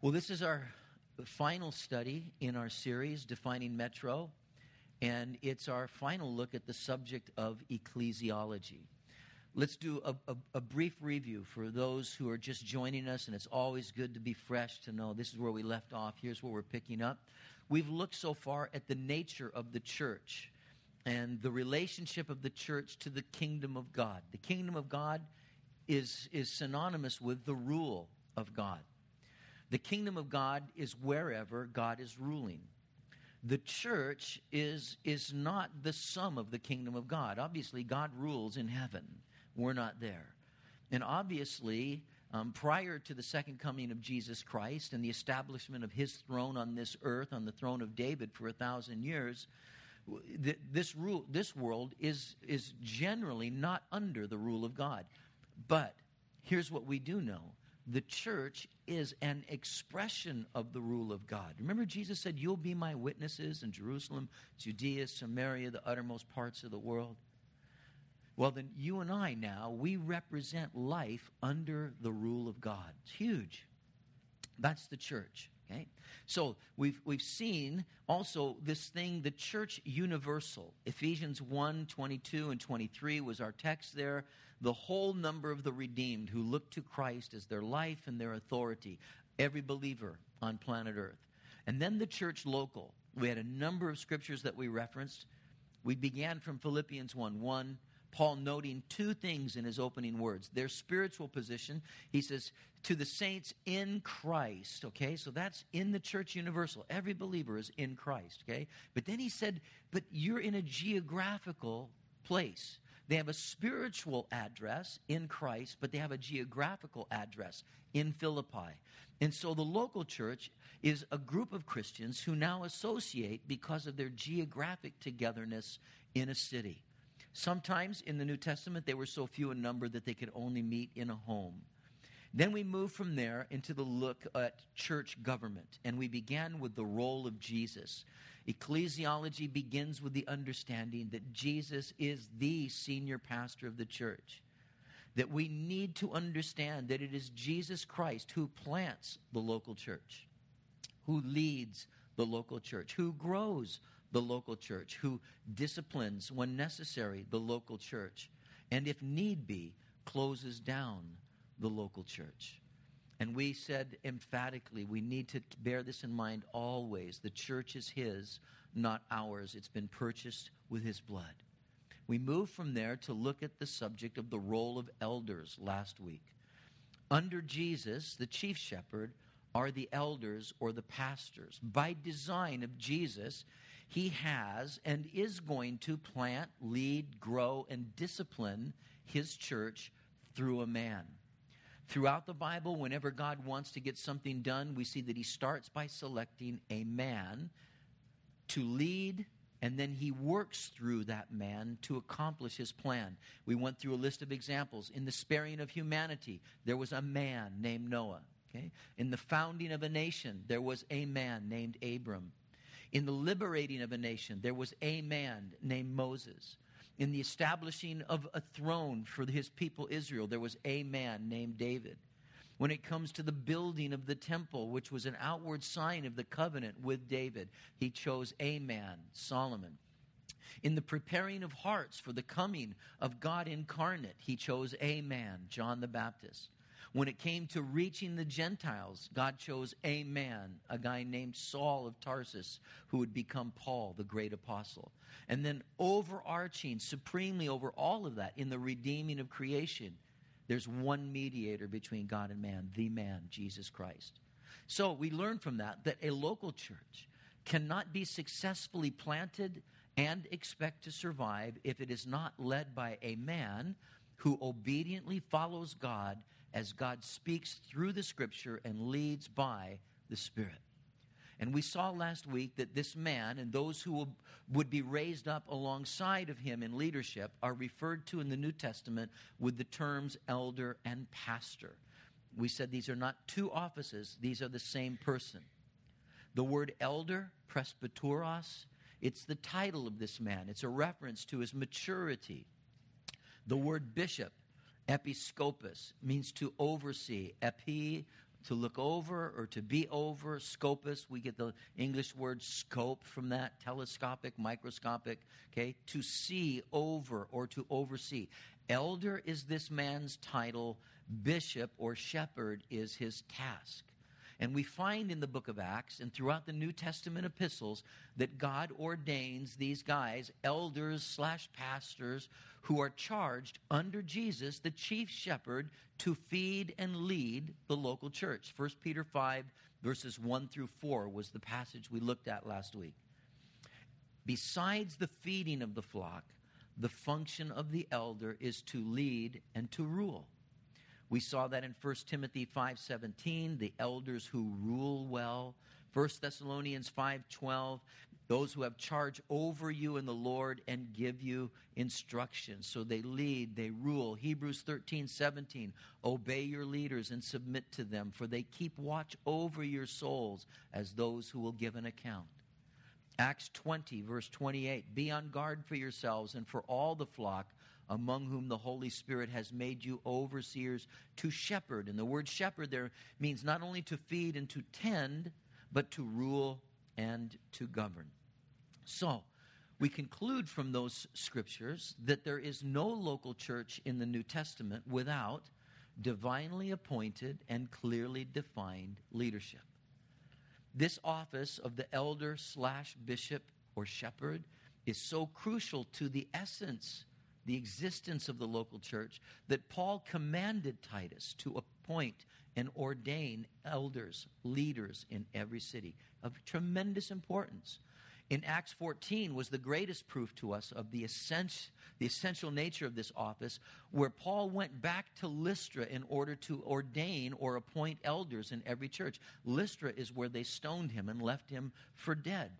Well, this is our final study in our series, Defining Metro, and it's our final look at the subject of ecclesiology. Let's do a brief review for those who are just joining us, and it's always good to be fresh to know this is where we left off, here's where we're picking up. We've looked so far at the nature of the church and the relationship of the church to the kingdom of God. The kingdom of God is synonymous with the rule of God. The kingdom of God is wherever God is ruling. The church is not the sum of the kingdom of God. Obviously, God rules in heaven. We're not there. And obviously, prior to the second coming of Jesus Christ and the establishment of his throne on this earth, on the throne of David for 1,000 years, this world is generally not under the rule of God. But here's what we do know. The church is an expression of the rule of God. Remember, Jesus said, "You'll be my witnesses in Jerusalem, Judea, Samaria, the uttermost parts of the world." Well, then you and I now, we represent life under the rule of God. It's huge. That's the church. Okay? So we've seen also this thing, the church universal. Ephesians 1, 22 and 23 was our text there. The whole number of the redeemed who look to Christ as their life and their authority. Every believer on planet Earth. And then the church local. We had a number of scriptures that we referenced. We began from Philippians 1:1. Paul noting two things in his opening words. Their spiritual position, he says, to the saints in Christ, okay? So that's in the church universal. Every believer is in Christ, okay? But then he said, but you're in a geographical place. They have a spiritual address in Christ, but they have a geographical address in Philippi. And so the local church is a group of Christians who now associate because of their geographic togetherness in a city. Sometimes in the New Testament, they were so few in number that they could only meet in a home. Then we moved from there into the look at church government, and we began with the role of Jesus. Ecclesiology begins with the understanding that Jesus is the senior pastor of the church. That we need to understand that it is Jesus Christ who plants the local church, who leads the local church, who grows the local church, who disciplines when necessary the local church, and if need be, closes down the local church. And we said emphatically, we need to bear this in mind always. The church is his, not ours. It's been purchased with his blood. We moved from there to look at the subject of the role of elders last week. Under Jesus, the chief shepherd, are the elders or the pastors. By design of Jesus, he has and is going to plant, lead, grow, and discipline his church through a man. Throughout the Bible, whenever God wants to get something done, we see that he starts by selecting a man to lead, and then he works through that man to accomplish his plan. We went through a list of examples. In the sparing of humanity, there was a man named Noah. Okay? In the founding of a nation, there was a man named Abram. In the liberating of a nation, there was a man named Moses. In the establishing of a throne for his people Israel, there was a man named David. When it comes to the building of the temple, which was an outward sign of the covenant with David, he chose a man, Solomon. In the preparing of hearts for the coming of God incarnate, he chose a man, John the Baptist. When it came to reaching the Gentiles, God chose a man, a guy named Saul of Tarsus, who would become Paul, the great apostle. And then overarching, supremely over all of that, in the redeeming of creation, there's one mediator between God and man, Jesus Christ. So we learn from that a local church cannot be successfully planted and expect to survive if it is not led by a man who obediently follows God as God speaks through the Scripture and leads by the Spirit. And we saw last week that this man and those who would be raised up alongside of him in leadership are referred to in the New Testament with the terms elder and pastor. We said these are not two offices, these are the same person. The word elder, presbyteros, it's the title of this man. It's a reference to his maturity. The word bishop, episkopos, means to oversee. Epi to look over or to be over. Scopus, we get the English word scope from that, telescopic, microscopic, okay? To see over or to oversee. Elder is this man's title. Bishop or shepherd is his task. And we find in the book of Acts and throughout the New Testament epistles that God ordains these guys, elders / pastors, who are charged under Jesus, the chief shepherd, to feed and lead the local church. 1 Peter 5, verses 1 through 4 was the passage we looked at last week. Besides the feeding of the flock, the function of the elder is to lead and to rule. We saw that in 1 Timothy 5:17, the elders who rule well. 1 Thessalonians 5:12, those who have charge over you in the Lord and give you instruction. So they lead, they rule. Hebrews 13:17, obey your leaders and submit to them, for they keep watch over your souls as those who will give an account. Acts 20, verse 28, be on guard for yourselves and for all the flock among whom the Holy Spirit has made you overseers to shepherd. And the word shepherd there means not only to feed and to tend, but to rule and to govern. So, we conclude from those scriptures that there is no local church in the New Testament without divinely appointed and clearly defined leadership. This office of the elder / bishop or shepherd is so crucial to the essence, the existence of the local church, that Paul commanded Titus to appoint and ordain elders, leaders in every city of tremendous importance. In Acts 14 was the greatest proof to us of the essential nature of this office, where Paul went back to Lystra in order to ordain or appoint elders in every church. Lystra is where they stoned him and left him for dead.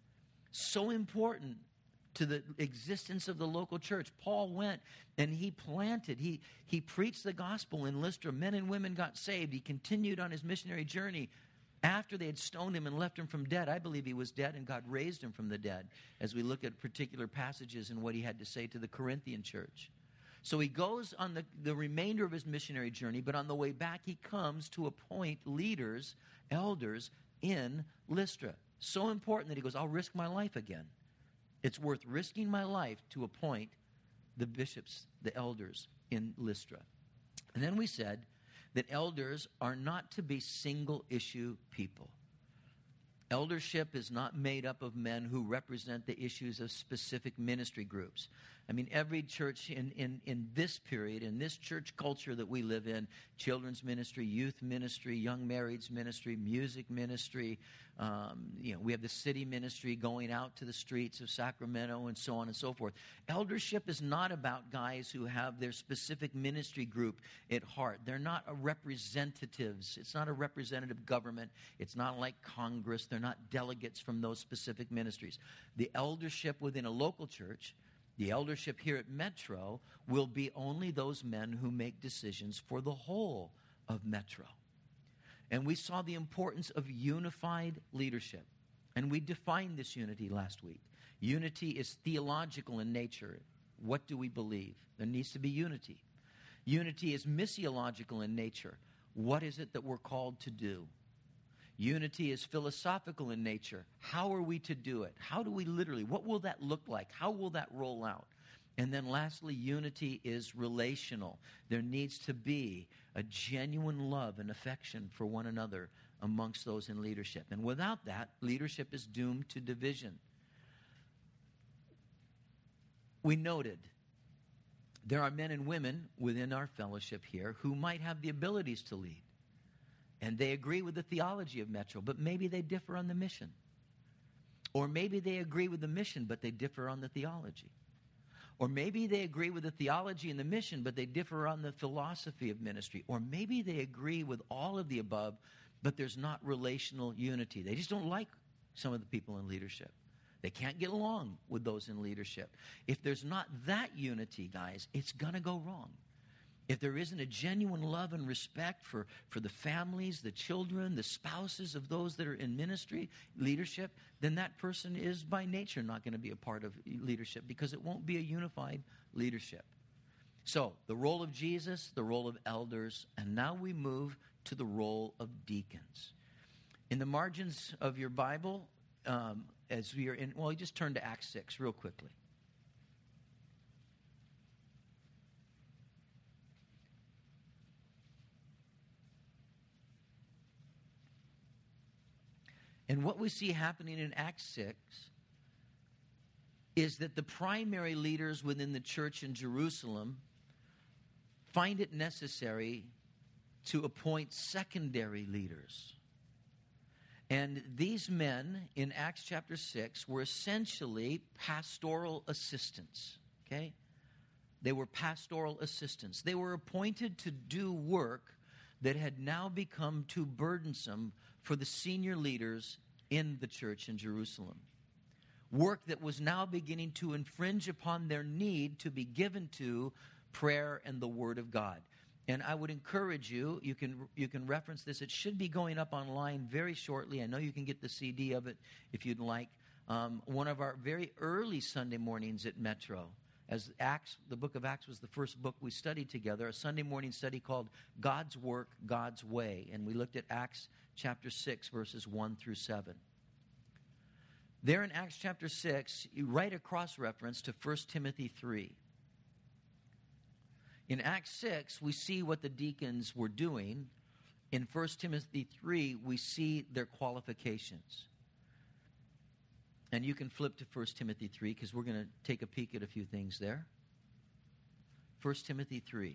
So important to the existence of the local church. Paul went and he planted, he preached the gospel in Lystra. Men and women got saved. He continued on his missionary journey. After they had stoned him and left him from dead, I believe he was dead and God raised him from the dead, as we look at particular passages and what he had to say to the Corinthian church. So he goes on the remainder of his missionary journey, but on the way back he comes to appoint leaders, elders in Lystra. So important that he goes, I'll risk my life again. It's worth risking my life to appoint the bishops, the elders in Lystra. And then we said that elders are not to be single-issue people. Eldership is not made up of men who represent the issues of specific ministry groups. I mean, every church in this period, in this church culture that we live in, children's ministry, youth ministry, young marrieds ministry, music ministry, we have the city ministry going out to the streets of Sacramento and so on and so forth. Eldership is not about guys who have their specific ministry group at heart. They're not representatives. It's not a representative government. It's not like Congress. They're not delegates from those specific ministries. The eldership within a local church, the eldership here at Metro, will be only those men who make decisions for the whole of Metro. And we saw the importance of unified leadership. And we defined this unity last week. Unity is theological in nature. What do we believe? There needs to be unity. Unity is missiological in nature. What is it that we're called to do? Unity is philosophical in nature. How are we to do it? How do we literally, what will that look like? How will that roll out? And then lastly, unity is relational. There needs to be a genuine love and affection for one another amongst those in leadership. And without that, leadership is doomed to division. We noted there are men and women within our fellowship here who might have the abilities to lead. And they agree with the theology of Metro, but maybe they differ on the mission. Or maybe they agree with the mission, but they differ on the theology. Or maybe they agree with the theology and the mission, but they differ on the philosophy of ministry. Or maybe they agree with all of the above, but there's not relational unity. They just don't like some of the people in leadership. They can't get along with those in leadership. If there's not that unity, guys, it's going to go wrong. If there isn't a genuine love and respect for the families, the children, the spouses of those that are in ministry, leadership, then that person is by nature not going to be a part of leadership because it won't be a unified leadership. So, the role of Jesus, the role of elders, and now we move to the role of deacons. In the margins of your Bible, as we are in, well, you just turn to Acts 6 real quickly. And what we see happening in Acts 6 is that the primary leaders within the church in Jerusalem find it necessary to appoint secondary leaders. And these men in Acts chapter 6 were essentially pastoral assistants, okay? They were pastoral assistants. They were appointed to do work that had now become too burdensome for the senior leaders in the church in Jerusalem. Work that was now beginning to infringe upon their need to be given to prayer and the Word of God. And I would encourage you, you can reference this. It should be going up online very shortly. I know you can get the CD of it if you'd like. One of our very early Sunday mornings at Metro, as Acts, the book of Acts was the first book we studied together, a Sunday morning study called God's Work, God's Way. And we looked at Acts chapter 6, verses 1 through 7. There in Acts chapter 6, you write a cross-reference to 1 Timothy 3. In Acts 6, we see what the deacons were doing. In 1 Timothy 3, we see their qualifications. And you can flip to 1 Timothy 3 because we're going to take a peek at a few things there. 1 Timothy 3.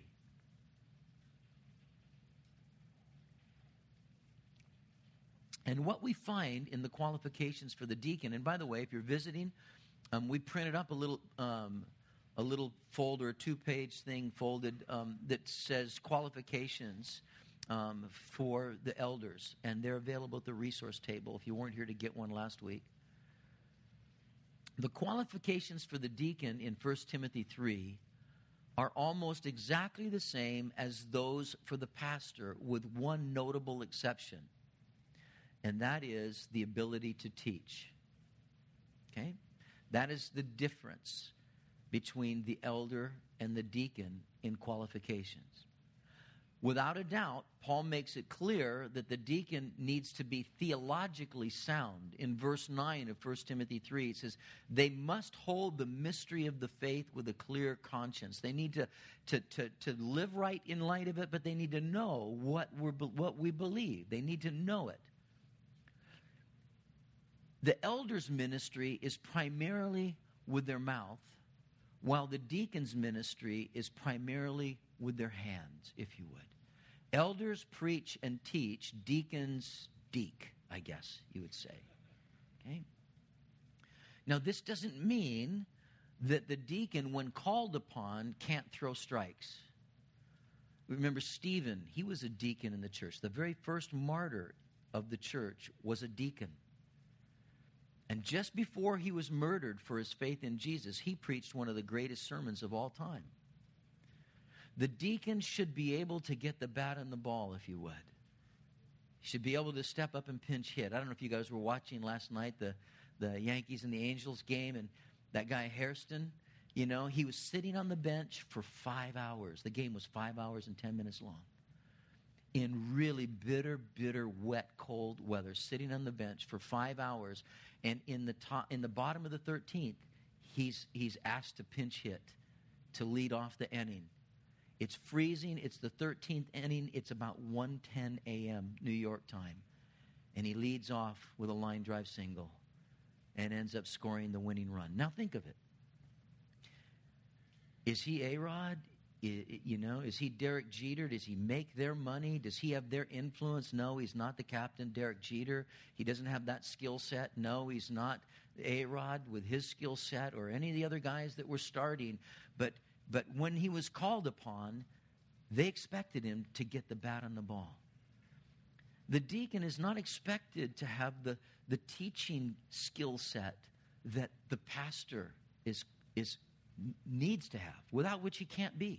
And what we find in the qualifications for the deacon, and by the way, if you're visiting, we printed up a little folder, a 2-page thing folded that says qualifications for the elders. And they're available at the resource table if you weren't here to get one last week. The qualifications for the deacon in 1 Timothy 3 are almost exactly the same as those for the pastor, with one notable exception. And that is the ability to teach. Okay? That is the difference between the elder and the deacon in qualifications. Without a doubt, Paul makes it clear that the deacon needs to be theologically sound. In verse 9 of 1 Timothy 3, it says, they must hold the mystery of the faith with a clear conscience. They need to live right in light of it, but they need to know what we believe. They need to know it. The elder's ministry is primarily with their mouth, while the deacon's ministry is primarily with their hands, if you would. Elders preach and teach, deacons deek, I guess you would say. Okay? Now, this doesn't mean that the deacon, when called upon, can't throw strikes. Remember Stephen, he was a deacon in the church. The very first martyr of the church was a deacon. And just before he was murdered for his faith in Jesus, he preached one of the greatest sermons of all time. The deacon should be able to get the bat and the ball, if you would. He should be able to step up and pinch hit. I don't know if you guys were watching last night the Yankees and the Angels game, and that guy Hairston, you know, he was sitting on the bench for 5 hours. The game was 5 hours and 10 minutes long. In really bitter, wet, cold weather, sitting on the bench for 5 hours, and in the bottom of the 13th, he's asked to pinch hit to lead off the inning. It's freezing. It's the 13th inning. It's about 1:10 a.m. New York time, and he leads off with a line drive single, and ends up scoring the winning run. Now think of it. Is he A-Rod? You know, is he Derek Jeter? Does he make their money? Does he have their influence? No, he's not the captain, Derek Jeter. He doesn't have that skill set. No, he's not A-Rod with his skill set or any of the other guys that were starting. But when he was called upon, they expected him to get the bat on the ball. The deacon is not expected to have the teaching skill set that the pastor needs to have, without which he can't be.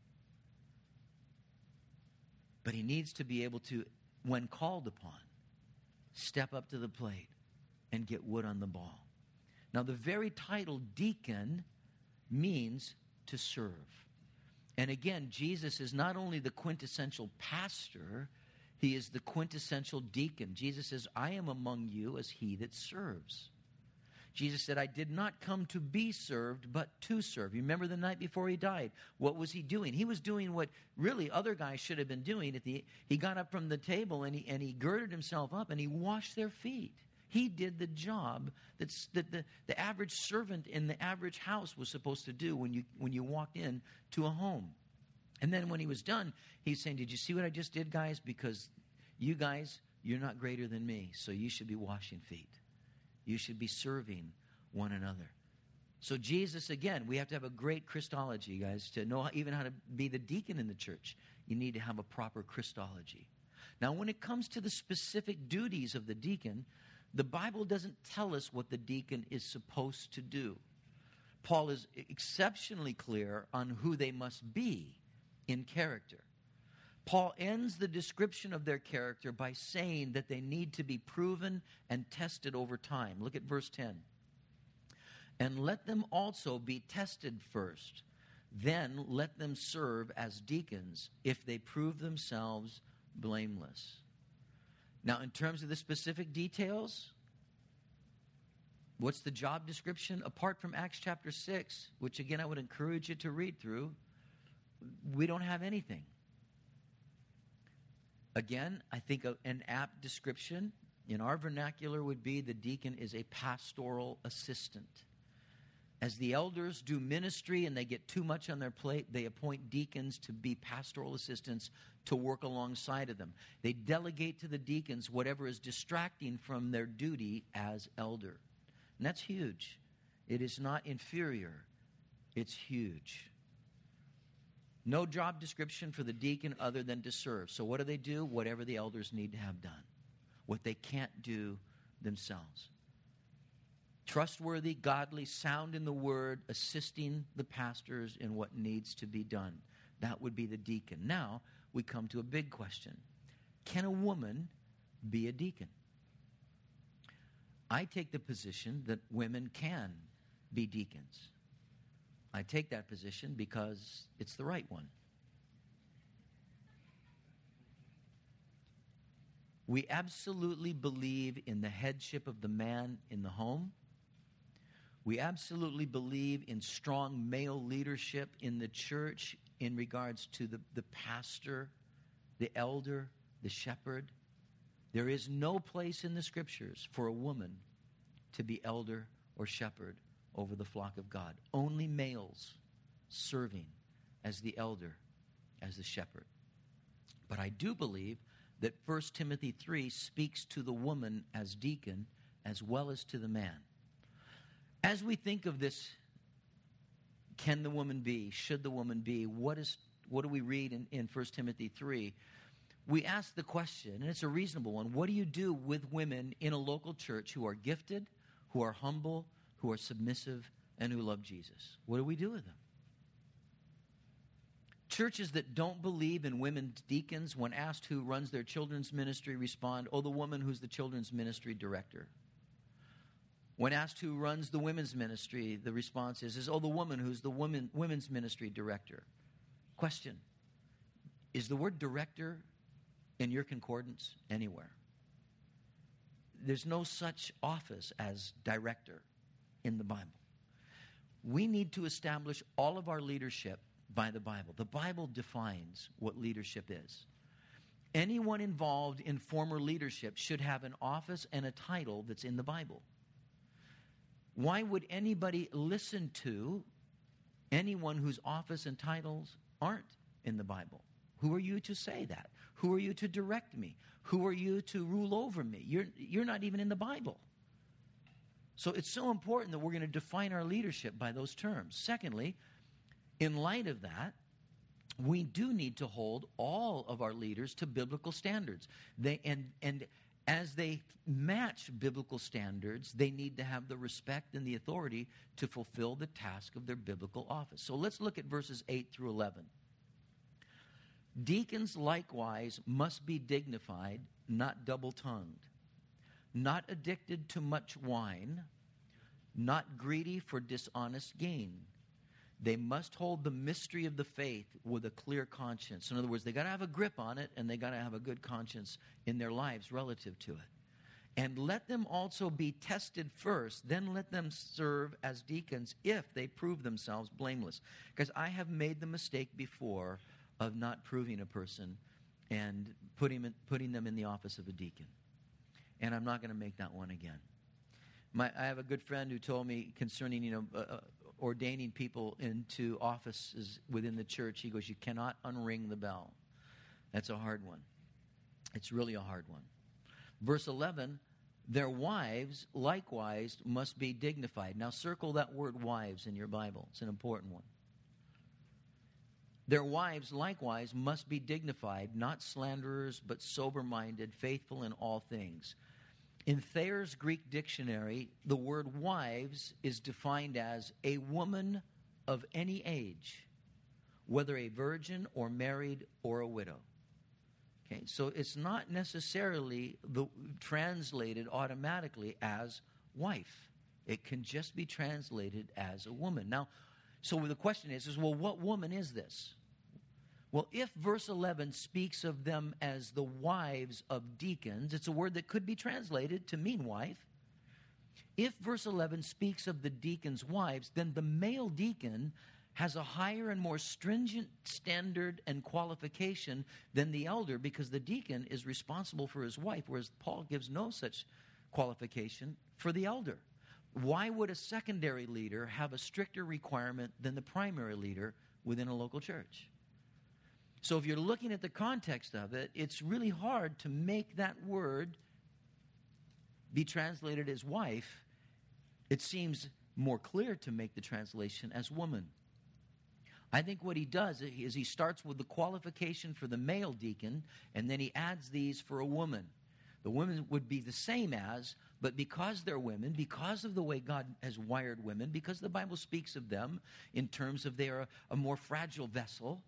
But he needs to be able to, when called upon, step up to the plate and get wood on the ball. Now, the very title deacon means to serve. And again, Jesus is not only the quintessential pastor, He is the quintessential deacon. Jesus says, I am among you as he that serves. Jesus said, I did not come to be served, but to serve. You remember the night before he died? What was he doing? He was doing what really other guys should have been doing. He got up from the table and he girded himself up and he washed their feet. He did the job that the average servant in the average house was supposed to do when you walked in to a home. And then when he was done, he's saying, did you see what I just did, guys? Because you guys, you're not greater than me, so you should be washing feet. You should be serving one another. So Jesus, again, we have to have a great Christology, guys, to know even how to be the deacon in the church. You need to have a proper Christology. Now, when it comes to the specific duties of the deacon, the Bible doesn't tell us what the deacon is supposed to do. Paul is exceptionally clear on who they must be in character. Paul ends the description of their character by saying that they need to be proven and tested over time. Look at verse 10. And let them also be tested first. Then let them serve as deacons if they prove themselves blameless. Now, in terms of the specific details, what's the job description? Apart from Acts chapter 6, which again I would encourage you to read through, we don't have anything. Again, I think an apt description in our vernacular would be the deacon is a pastoral assistant. As the elders do ministry and they get too much on their plate, they appoint deacons to be pastoral assistants to work alongside of them. They delegate to the deacons whatever is distracting from their duty as elder. And that's huge. It is not inferior. It's huge. No job description for the deacon other than to serve. So what do? Whatever the elders need to have done. What they can't do themselves. Trustworthy, godly, sound in the word, assisting the pastors in what needs to be done. That would be the deacon. Now, we come to a big question. Can a woman be a deacon? I take the position that women can be deacons. I take that position because it's the right one. We absolutely believe in the headship of the man in the home. We absolutely believe in strong male leadership in the church in regards to the pastor, the elder, the shepherd. There is no place in the scriptures for a woman to be elder or shepherd over the flock of God. Only males serving as the elder, as the shepherd. But I do believe that 1 Timothy 3 speaks to the woman as deacon as well as to the man. As we think of this, can the woman be, should the woman be, what do we read in 1 Timothy 3? We ask the question, and it's a reasonable one, what do you do with women in a local church who are gifted, who are humble, who are submissive, and who love Jesus? What do we do with them? Churches that don't believe in women's deacons, when asked who runs their children's ministry, respond, the woman who's the children's ministry director. When asked who runs the women's ministry, the response is the woman who's the women's ministry director. Question, is the word director in your concordance anywhere? There's no such office as director in the Bible. We need to establish all of our leadership by the Bible. The Bible defines what leadership is. Anyone involved in former leadership should have an office and a title that's in the Bible. Why would anybody listen to anyone whose office and titles aren't in the Bible? Who are you to say that? Who are you to direct me? Who are you to rule over me? You're not even in the Bible. So it's so important that we're going to define our leadership by those terms. Secondly, in light of that, we do need to hold all of our leaders to biblical standards. And as they match biblical standards, they need to have the respect and the authority to fulfill the task of their biblical office. So let's look at verses 8 through 11. Deacons likewise must be dignified, not double-tongued, not addicted to much wine, not greedy for dishonest gain, They must hold the mystery of the faith with a clear conscience. In other words, they got to have a grip on it, and they got to have a good conscience in their lives relative to it. And let them also be tested first, then let them serve as deacons if they prove themselves blameless. Because I have made the mistake before of not proving a person and putting them in the office of a deacon. And I'm not going to make that one again. I have a good friend who told me concerning, ordaining people into offices within the church. He goes, you cannot unring the bell. That's a hard one. It's really a hard one. Verse 11, their wives likewise must be dignified. Now circle that word wives in your Bible. It's an important one. Their wives likewise must be dignified, not slanderers, but sober-minded, faithful in all things. In Thayer's Greek dictionary, the word wives is defined as a woman of any age, whether a virgin or married or a widow. Okay, so it's not necessarily translated automatically as wife. It can just be translated as a woman. Now, so the question is, well, what woman is this? Well, if verse 11 speaks of them as the wives of deacons, it's a word that could be translated to mean wife. If verse 11 speaks of the deacons' wives, then the male deacon has a higher and more stringent standard and qualification than the elder, because the deacon is responsible for his wife, whereas Paul gives no such qualification for the elder. Why would a secondary leader have a stricter requirement than the primary leader within a local church? So if you're looking at the context of it, it's really hard to make that word be translated as wife. It seems more clear to make the translation as woman. I think what he does is he starts with the qualification for the male deacon, and then he adds these for a woman. The women would be the same as, but because they're women, because of the way God has wired women, because the Bible speaks of them in terms of they're a more fragile vessel,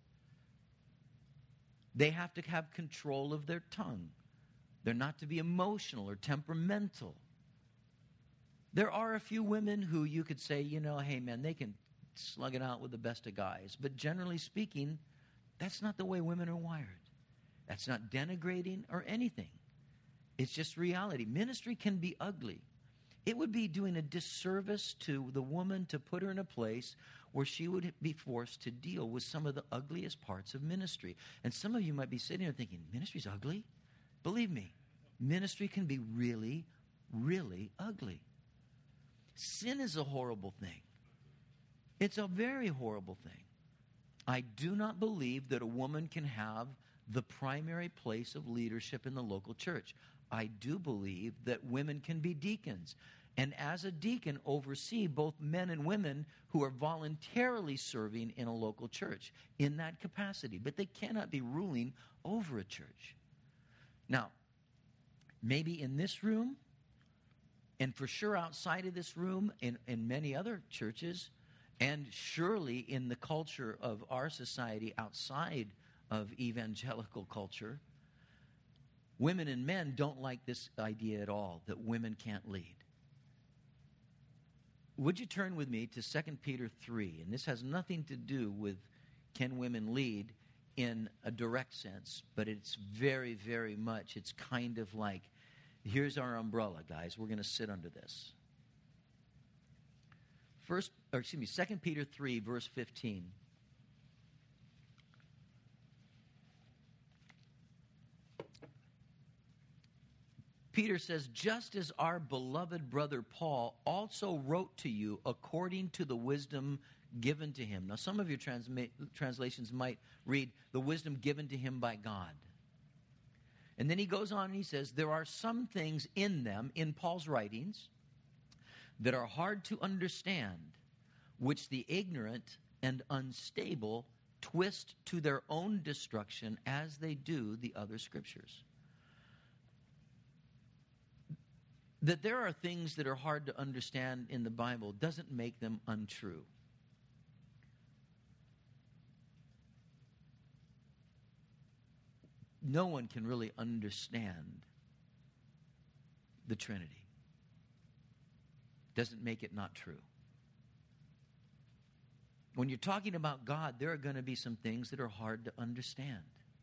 they have to have control of their tongue. They're not to be emotional or temperamental. There are a few women who you could say, hey man, they can slug it out with the best of guys. But generally speaking, that's not the way women are wired. That's not denigrating or anything. It's just reality. Ministry can be ugly. It would be doing a disservice to the woman to put her in a place where she would be forced to deal with some of the ugliest parts of ministry. And some of you might be sitting there thinking, ministry's ugly? Believe me, ministry can be really, really ugly. Sin is a horrible thing. It's a very horrible thing. I do not believe that a woman can have the primary place of leadership in the local church. I do believe that women can be deacons, and as a deacon oversee both men and women who are voluntarily serving in a local church in that capacity. But they cannot be ruling over a church. Now, maybe in this room, and for sure outside of this room, in many other churches, and surely in the culture of our society outside of evangelical culture, women and men don't like this idea at all, that women can't lead. Would you turn with me to 2 Peter 3? And this has nothing to do with can women lead in a direct sense, but it's very, very much, it's kind of like, here's our umbrella, guys. We're going to sit under this. 2 Peter 3, verse 15. Peter says, just as our beloved brother Paul also wrote to you according to the wisdom given to him. Now, some of your translations might read, the wisdom given to him by God. And then he goes on and he says, there are some things in them, in Paul's writings, that are hard to understand, which the ignorant and unstable twist to their own destruction as they do the other scriptures. That there are things that are hard to understand in the Bible doesn't make them untrue. No one can really understand the Trinity. Doesn't make it not true. When you're talking about God, there are going to be some things that are hard to understand,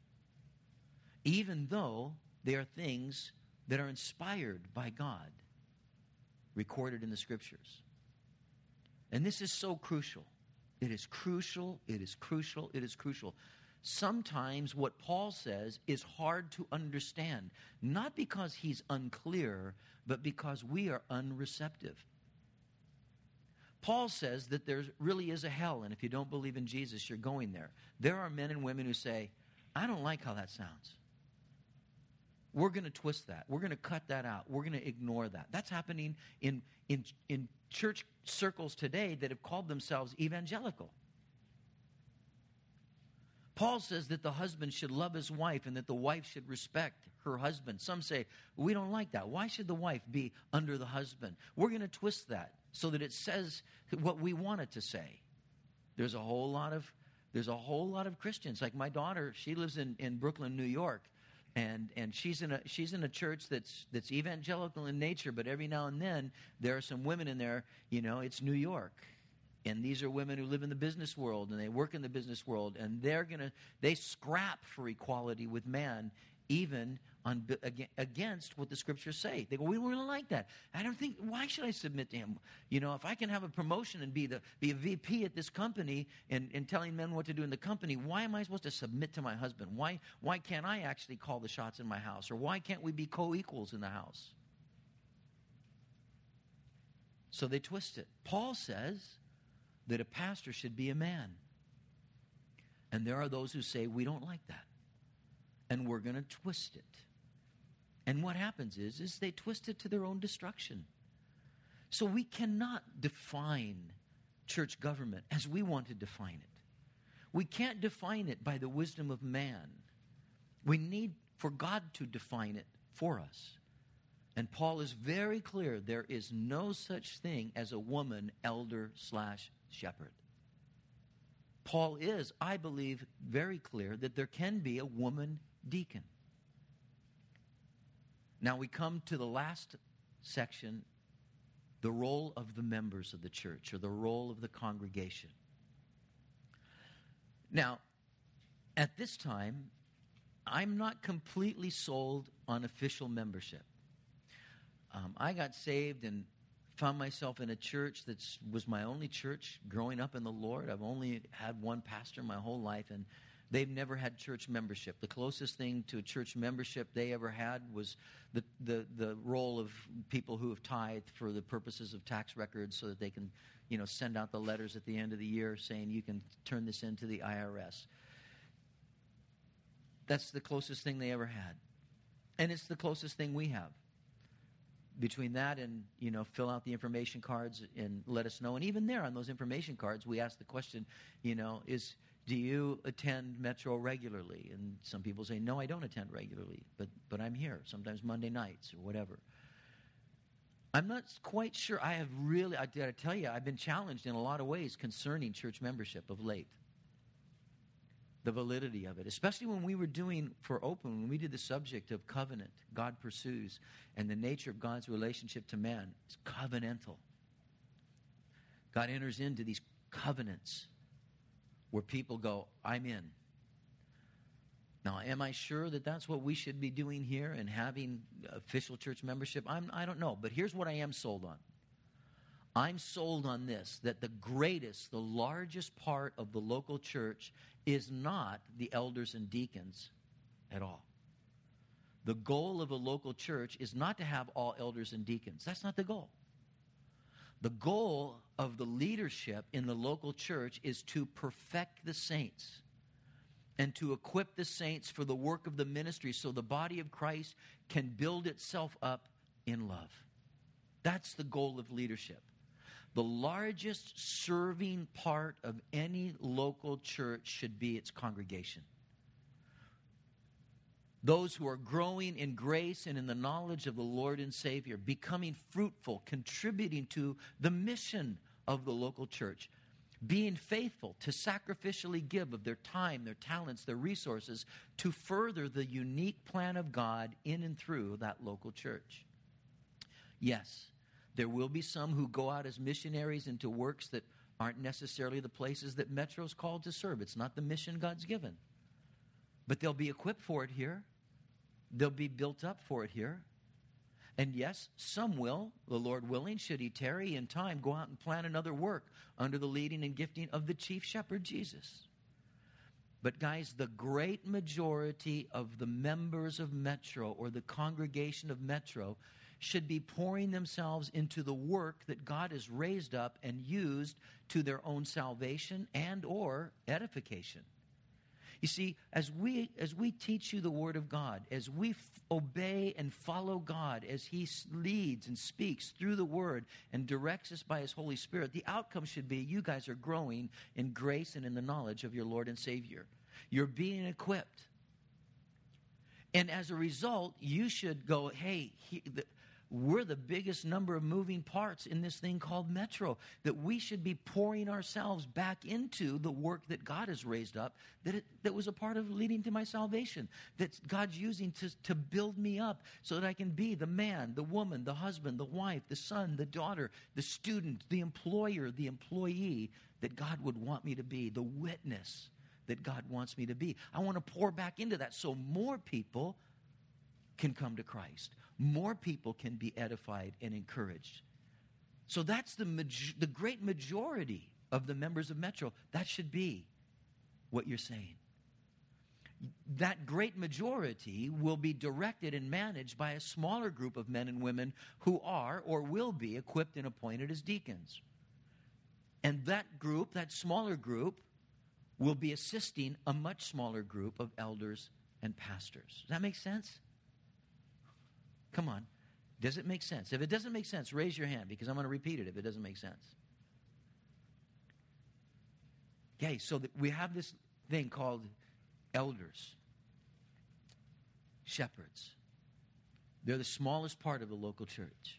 even though they are things that are inspired by God, recorded in the Scriptures. And this is so crucial. It is crucial, it is crucial, it is crucial. Sometimes what Paul says is hard to understand, not because he's unclear, but because we are unreceptive. Paul says that there really is a hell, and if you don't believe in Jesus, you're going there. There are men and women who say, I don't like how that sounds. We're going to twist that. We're going to cut that out. We're going to ignore that. That's happening in church circles today that have called themselves evangelical. Paul says that the husband should love his wife and that the wife should respect her husband. Some say, we don't like that. Why should the wife be under the husband? We're going to twist that so that it says what we want it to say. There's a whole lot of Christians. Like my daughter, she lives in Brooklyn, New York, and she's in a church that's evangelical in nature, but every now and then there are some women in there, it's New York. And these are women who live in the business world and they work in the business world, and they scrap for equality with man, even against what the Scriptures say. They go, we don't like that. I don't think, why should I submit to him? If I can have a promotion and be a VP at this company and telling men what to do in the company, why am I supposed to submit to my husband? Why can't I actually call the shots in my house? Or why can't we be co-equals in the house? So they twist it. Paul says that a pastor should be a man. And there are those who say, we don't like that. And we're going to twist it. And what happens is they twist it to their own destruction. So we cannot define church government as we want to define it. We can't define it by the wisdom of man. We need for God to define it for us. And Paul is very clear, there is no such thing as a woman elder/shepherd. Paul is, I believe, very clear that there can be a woman deacon. Now we come to the last section, the role of the members of the church, or the role of the congregation. Now, at this time, I'm not completely sold on official membership. I got saved and found myself in a church that was my only church growing up in the Lord. I've only had one pastor my whole life, and they've never had church membership. The closest thing to a church membership they ever had was the role of people who have tithed for the purposes of tax records, so that they can, send out the letters at the end of the year saying you can turn this into the IRS. That's the closest thing they ever had. And it's the closest thing we have. Between that and, fill out the information cards and let us know. And even there on those information cards, we ask the question, do you attend Metro regularly? And some people say, no, I don't attend regularly, but I'm here, sometimes Monday nights or whatever. I'm not quite sure. I got to tell you, I've been challenged in a lot of ways concerning church membership of late. The validity of it, especially when we were doing for Open, when we did the subject of covenant, God pursues, and the nature of God's relationship to man is covenantal. God enters into these covenants where people go, I'm in. Now, am I sure that that's what we should be doing here and having official church membership? I don't know, but here's what I am sold on. I'm sold on this, that the largest part of the local church is not the elders and deacons at all. The goal of a local church is not to have all elders and deacons. That's not the goal. The goal of the leadership in the local church is to perfect the saints and to equip the saints for the work of the ministry so the body of Christ can build itself up in love. That's the goal of leadership. The largest serving part of any local church should be its congregation. Those who are growing in grace and in the knowledge of the Lord and Savior, becoming fruitful, contributing to the mission of the local church, being faithful to sacrificially give of their time, their talents, their resources to further the unique plan of God in and through that local church. Yes, there will be some who go out as missionaries into works that aren't necessarily the places that Metro's called to serve. It's not the mission God's given. But they'll be equipped for it here. They'll be built up for it here. And yes, some will, the Lord willing, should He tarry in time, go out and plan another work under the leading and gifting of the chief shepherd, Jesus. But guys, the great majority of the members of Metro or the congregation of Metro should be pouring themselves into the work that God has raised up and used to their own salvation and or edification. You see, as we teach you the Word of God, as we obey and follow God, as He leads and speaks through the Word and directs us by His Holy Spirit, the outcome should be you guys are growing in grace and in the knowledge of your Lord and Savior. You're being equipped. And as a result, you should go, hey, we're the biggest number of moving parts in this thing called Metro, that we should be pouring ourselves back into the work that God has raised up, that was a part of leading to my salvation, that God's using to build me up so that I can be the man, the woman, the husband, the wife, the son, the daughter, the student, the employer, the employee that God would want me to be, the witness that God wants me to be. I want to pour back into that so more people can come to Christ. More people can be edified and encouraged. So that's the great majority of the members of Metro. That should be what you're saying. That great majority will be directed and managed by a smaller group of men and women who are or will be equipped and appointed as deacons. And that group, that smaller group, will be assisting a much smaller group of elders and pastors. Does that make sense? Come on. Does it make sense? If it doesn't make sense, raise your hand because I'm going to repeat it if it doesn't make sense. Okay, so we have this thing called elders, shepherds. They're the smallest part of the local church.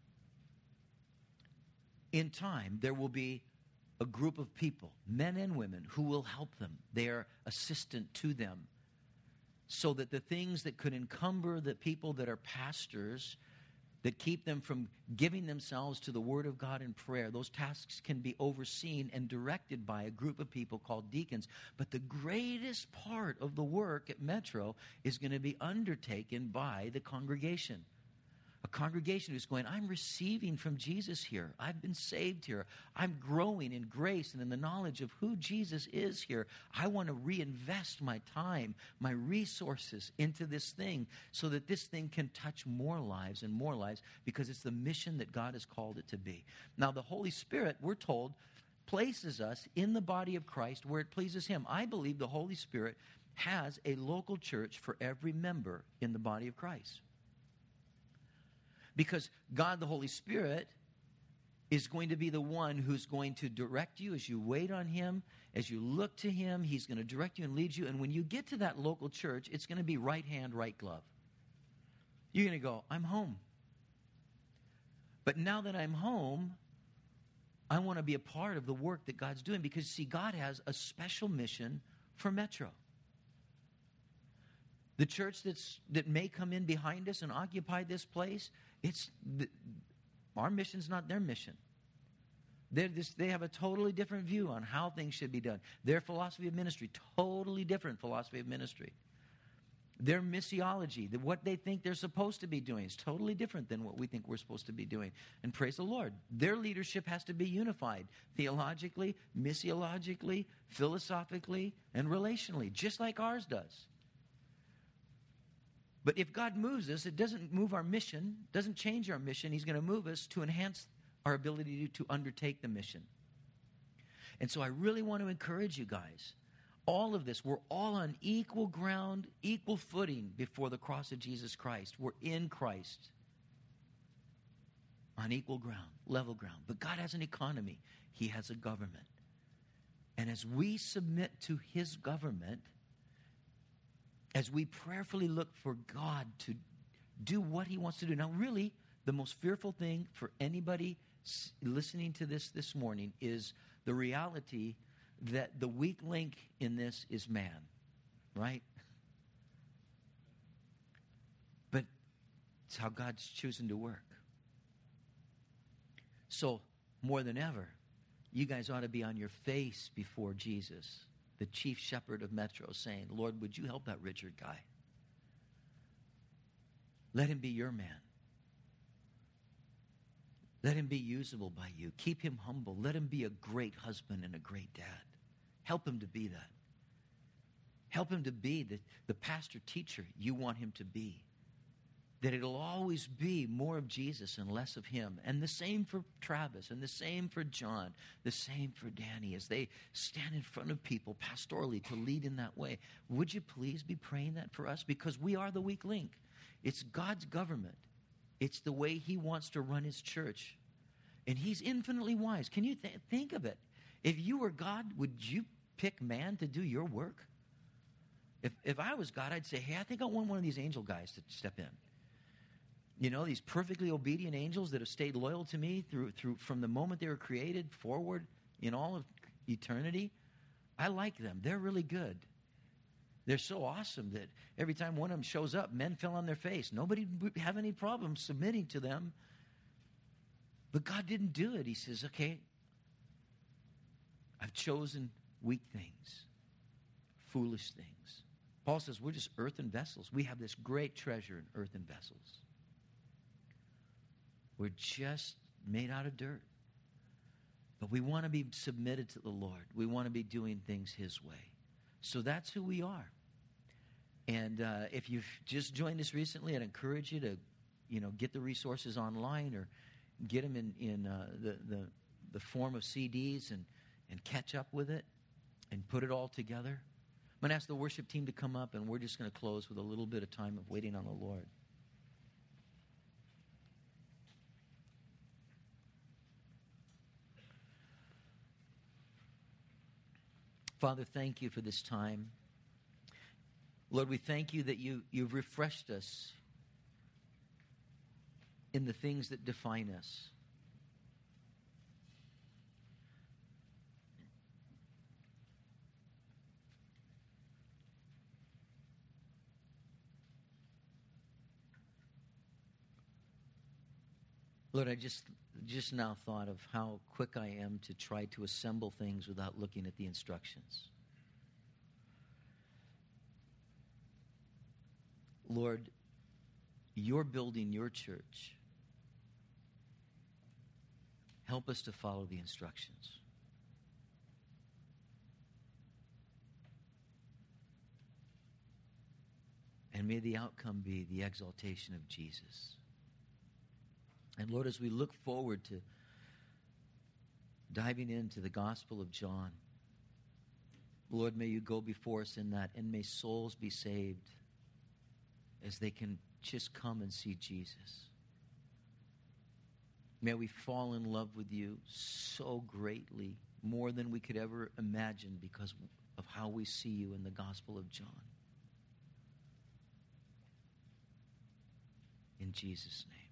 In time, there will be a group of people, men and women, who will help them. They are assistant to them, so that the things that could encumber the people that are pastors, that keep them from giving themselves to the Word of God in prayer, those tasks can be overseen and directed by a group of people called deacons. But the greatest part of the work at Metro is going to be undertaken by the congregation. A congregation who's going, I'm receiving from Jesus here. I've been saved here. I'm growing in grace and in the knowledge of who Jesus is here. I want to reinvest my time, my resources into this thing so that this thing can touch more lives and more lives because it's the mission that God has called it to be. Now, the Holy Spirit, we're told, places us in the body of Christ where it pleases Him. I believe the Holy Spirit has a local church for every member in the body of Christ. Because God, the Holy Spirit, is going to be the one who's going to direct you as you wait on Him, as you look to Him. He's going to direct you and lead you. And when you get to that local church, it's going to be right hand, right glove. You're going to go, I'm home. But now that I'm home, I want to be a part of the work that God's doing because, see, God has a special mission for Metro. The church that may come in behind us and occupy this place, our mission's not their mission. They have a totally different view on how things should be done. Their philosophy of ministry, totally different philosophy of ministry. Their missiology, what they think they're supposed to be doing is totally different than what we think we're supposed to be doing. And praise the Lord, their leadership has to be unified theologically, missiologically, philosophically, and relationally, just like ours does. But if God moves us, it doesn't move our mission, doesn't change our mission. He's going to move us to enhance our ability to undertake the mission. And so I really want to encourage you guys. All of this, we're all on equal ground, equal footing before the cross of Jesus Christ. We're in Christ on equal ground, level ground. But God has an economy. He has a government. And as we submit to His government, as we prayerfully look for God to do what He wants to do. Now, really, the most fearful thing for anybody listening to this morning is the reality that the weak link in this is man, right? But it's how God's choosing to work. So, more than ever, You guys ought to be on your face before Jesus, the chief shepherd of Metro, saying, Lord, would you help that Richard guy? Let him be your man. Let him be usable by you. Keep him humble. Let him be a great husband and a great dad. Help him to be that. Help him to be the pastor teacher you want him to be. That it'll always be more of Jesus and less of him. And the same for Travis, and the same for John, the same for Danny as they stand in front of people pastorally to lead in that way. Would you please be praying that for us? Because we are the weak link. It's God's government. It's the way he wants to run his church. And he's infinitely wise. Can you think of it? If you were God, would you pick man to do your work? If I was God, I'd say, hey, I think I want one of these angel guys to step in. You know, these perfectly obedient angels that have stayed loyal to me through from the moment they were created forward in all of eternity. I like them. They're really good. They're so awesome that every time one of them shows up, men fell on their face. Nobody would have any problem submitting to them. But God didn't do it. He says, okay, I've chosen weak things, foolish things. Paul says we're just earthen vessels. We have this great treasure in earthen vessels. We're just made out of dirt. But we want to be submitted to the Lord. We want to be doing things his way. So that's who we are. And if you've just joined us recently, I'd encourage you to, get the resources online or get them in the form of CDs and catch up with it and put it all together. I'm going to ask the worship team to come up, and we're just going to close with a little bit of time of waiting on the Lord. Father, thank you for this time. Lord, we thank you that you've refreshed us in the things that define us. Lord, I just now thought of how quick I am to try to assemble things without looking at the instructions. Lord, you're building your church. Help us to follow the instructions. And may the outcome be the exaltation of Jesus. And Lord, as we look forward to diving into the Gospel of John, Lord, may you go before us in that, and may souls be saved as they can just come and see Jesus. May we fall in love with you so greatly, more than we could ever imagine, because of how we see you in the Gospel of John. In Jesus' name.